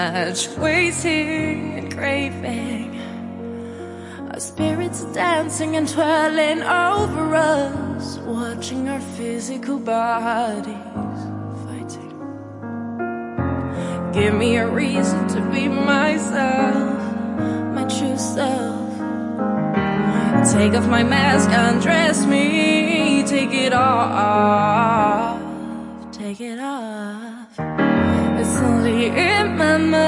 much waiting and craving. Our spirits dancing and twirling over us, watching our physical bodies fighting. Give me a reason to be myself, my true self. Take off my mask, undress me, take it off, take it off. It's only in my mind.